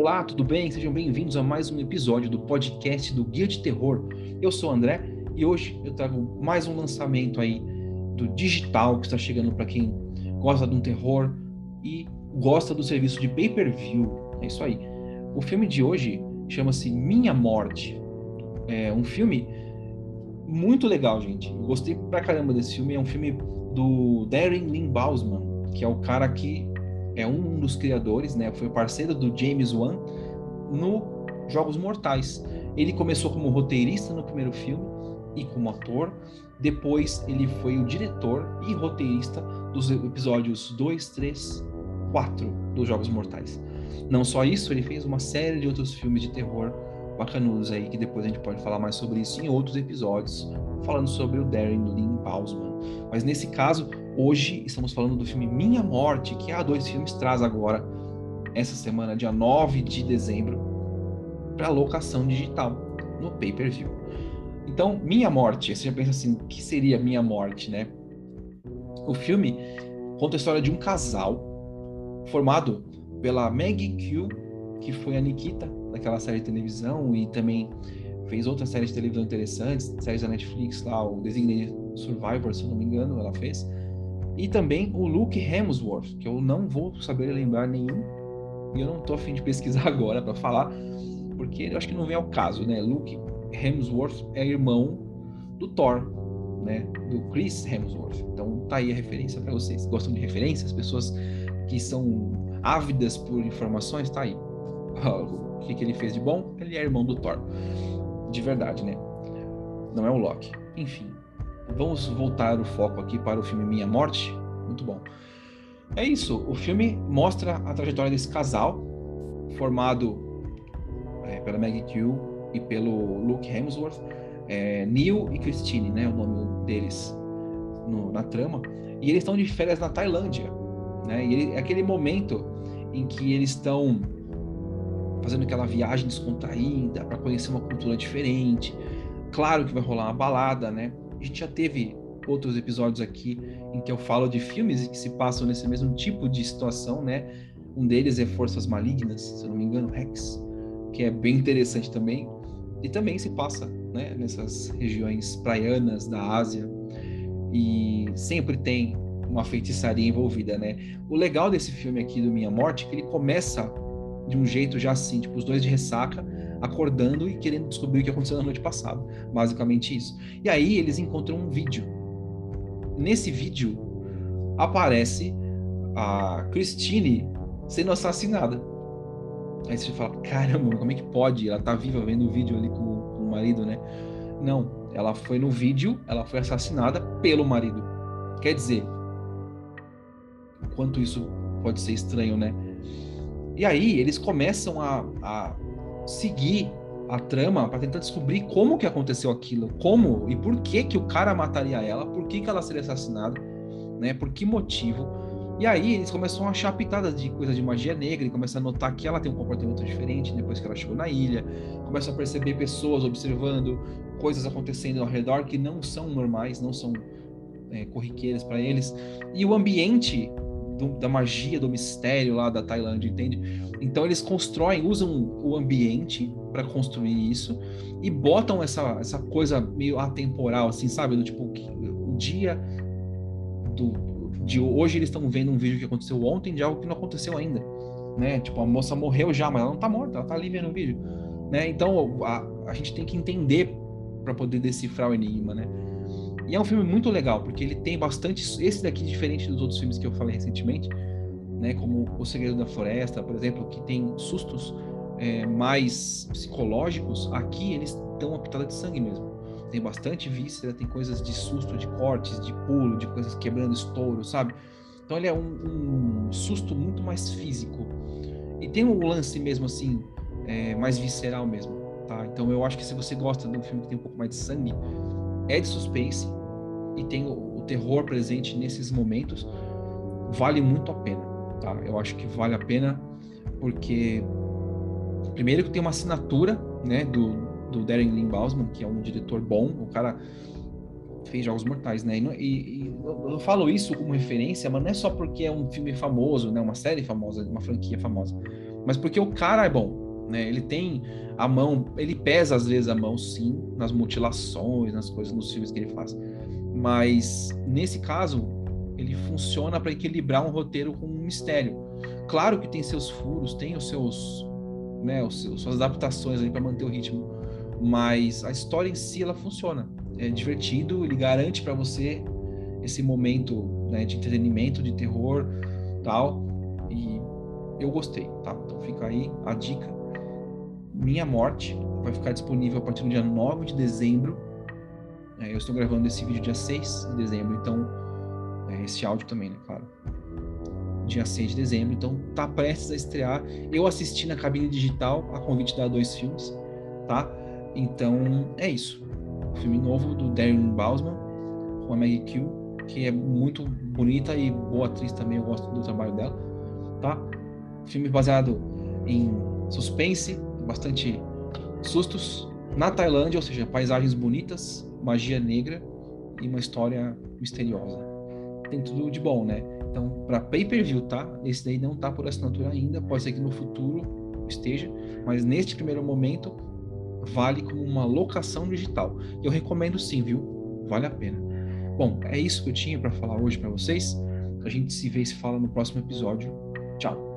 Olá, tudo bem? Sejam bem-vindos a mais um episódio do podcast do Guia de Terror. Eu sou o André e hoje eu trago mais um lançamento aí do digital que está chegando para quem gosta de um terror e gosta do serviço de pay-per-view. É isso aí. O filme de hoje chama-se Minha Morte. É um filme muito legal, gente. Eu gostei pra caramba desse filme. É um filme do Darren Lynn Bousman, que é o cara que é um dos criadores, né? Foi parceiro do James Wan no Jogos Mortais. Ele começou como roteirista no primeiro filme e como ator. Depois ele foi o diretor e roteirista dos episódios 2, 3, 4 dos Jogos Mortais. Não só isso, ele fez uma série de outros filmes de terror bacanudos aí, que depois a gente pode falar mais sobre isso em outros episódios, falando sobre o Darren Lynn Bousman. Mas nesse caso, hoje estamos falando do filme Minha Morte, que a A2 Filmes traz agora, essa semana, dia 9 de dezembro, para locação digital, no pay-per-view. Então, Minha Morte, você já pensa assim, o que seria Minha Morte, né? O filme conta a história de um casal formado pela Maggie Q, que foi a Nikita daquela série de televisão e também fez outras séries de televisão interessantes, séries da Netflix lá, o Designated Survivor, se eu não me engano, ela fez. E também o Luke Hemsworth, que eu não vou saber lembrar nenhum, e eu não tô a fim de pesquisar agora para falar, porque eu acho que não vem ao caso, né? Luke Hemsworth é irmão do Thor, né? Do Chris Hemsworth. Então tá aí a referência para vocês. Gostam de referências? Pessoas que são ávidas por informações, tá aí. O que ele fez de bom? Ele é irmão do Thor. De verdade, né? Não é o Loki. Enfim, vamos voltar o foco aqui para o filme Minha Morte. Muito bom. É isso. O filme mostra a trajetória desse casal, formado pela Maggie Q e pelo Luke Hemsworth. Neil e Christine, né? O nome deles na trama. E eles estão de férias na Tailândia, né? E é aquele momento em que eles estão fazendo aquela viagem descontraída para conhecer uma cultura diferente. Claro que vai rolar uma balada, né? A gente já teve outros episódios aqui em que eu falo de filmes que se passam nesse mesmo tipo de situação, né? Um deles é Forças Malignas, se eu não me engano, Rex, que é bem interessante também. E também se passa, né, nessas regiões praianas da Ásia. E sempre tem uma feitiçaria envolvida, né? O legal desse filme aqui do Minha Morte é que ele começa de um jeito já assim, tipo, os dois de ressaca, acordando e querendo descobrir o que aconteceu na noite passada. Basicamente isso. E aí eles encontram um vídeo. Nesse vídeo aparece a Christine sendo assassinada. Aí você fala, caramba, como é que pode? Ela tá viva vendo o vídeo ali com o marido, né? Não, ela foi no vídeo, ela foi assassinada pelo marido. Quer dizer, o quanto isso pode ser estranho, né? E aí eles começam a seguir a trama para tentar descobrir como que aconteceu aquilo, como e por que que o cara mataria ela, por que que ela seria assassinada, né? Por que motivo? E aí eles começam a achar pitadas de coisa de magia negra e começam a notar que ela tem um comportamento diferente depois que ela chegou na ilha, começam a perceber pessoas observando coisas acontecendo ao redor que não são normais, não são corriqueiras para eles. E o ambiente da magia, do mistério lá da Tailândia, entende? Então eles usam o ambiente para construir isso e botam essa coisa meio atemporal, assim, sabe? Do tipo, o dia de hoje eles estão vendo um vídeo que aconteceu ontem de algo que não aconteceu ainda, né? Tipo, a moça morreu já, mas ela não tá morta, ela tá ali vendo o vídeo, né? Então a gente tem que entender para poder decifrar o enigma, né? E é um filme muito legal, porque ele tem bastante... Esse daqui, diferente dos outros filmes que eu falei recentemente, né, como O Segredo da Floresta, por exemplo, que tem sustos mais psicológicos, aqui eles dão uma pitada de sangue mesmo. Tem bastante víscera, tem coisas de susto, de cortes, de pulo, de coisas quebrando estouro, sabe? Então ele é um susto muito mais físico. E tem um lance mesmo assim, mais visceral mesmo, tá? Então eu acho que se você gosta de um filme que tem um pouco mais de sangue, é de suspense e tem o terror presente nesses momentos, vale muito a pena, tá? Eu acho que vale a pena porque primeiro que tem uma assinatura, né, do Darren Lynn Bousman, que é um diretor bom, o cara fez Jogos Mortais, né? E eu falo isso como referência, mas não é só porque é um filme famoso, né, uma série famosa, uma franquia famosa. mas porque o cara é bom, né? Ele tem a mão, ele pesa às vezes a mão, sim, nas mutilações, nas coisas, nos filmes que ele faz. Mas nesse caso, ele funciona para equilibrar um roteiro com um mistério. Claro que tem seus furos, tem os seus, né, suas adaptações ali para manter o ritmo, mas a história em si ela funciona. É divertido, ele garante para você esse momento, né, de entretenimento, de terror, tal. E eu gostei, tá? Então fica aí a dica. Minha Morte vai ficar disponível a partir do dia 9 de dezembro. Eu estou gravando esse vídeo dia 6 de dezembro, então esse áudio também, né, claro. Dia 6 de dezembro, então tá prestes a estrear. Eu assisti na cabine digital, a convite da Dois Filmes, tá? Então é isso. O filme novo do Darren Bousman com a Maggie Q, que é muito bonita e boa atriz também, eu gosto do trabalho dela, tá? Filme baseado em suspense, bastante sustos, na Tailândia, ou seja, paisagens bonitas, magia negra e uma história misteriosa. Tem tudo de bom, né? Então, para pay-per-view, tá? Esse daí não tá por assinatura ainda, pode ser que no futuro esteja, mas neste primeiro momento vale como uma locação digital. Eu recomendo sim, viu? Vale a pena. Bom, é isso que eu tinha para falar hoje para vocês. A gente se vê e se fala no próximo episódio. Tchau.